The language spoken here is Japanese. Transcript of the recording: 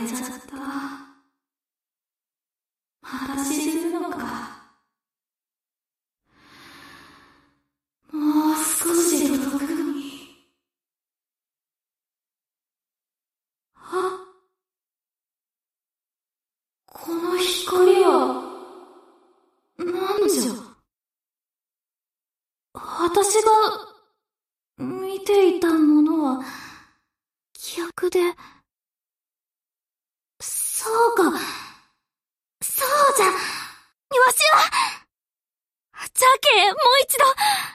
れちゃった。また沈むのか。もう少し届くのに。この光は、なんじゃ。私が、見ていたものは、逆で、そうか、そうじゃ、わしは、じゃけ、もう一度、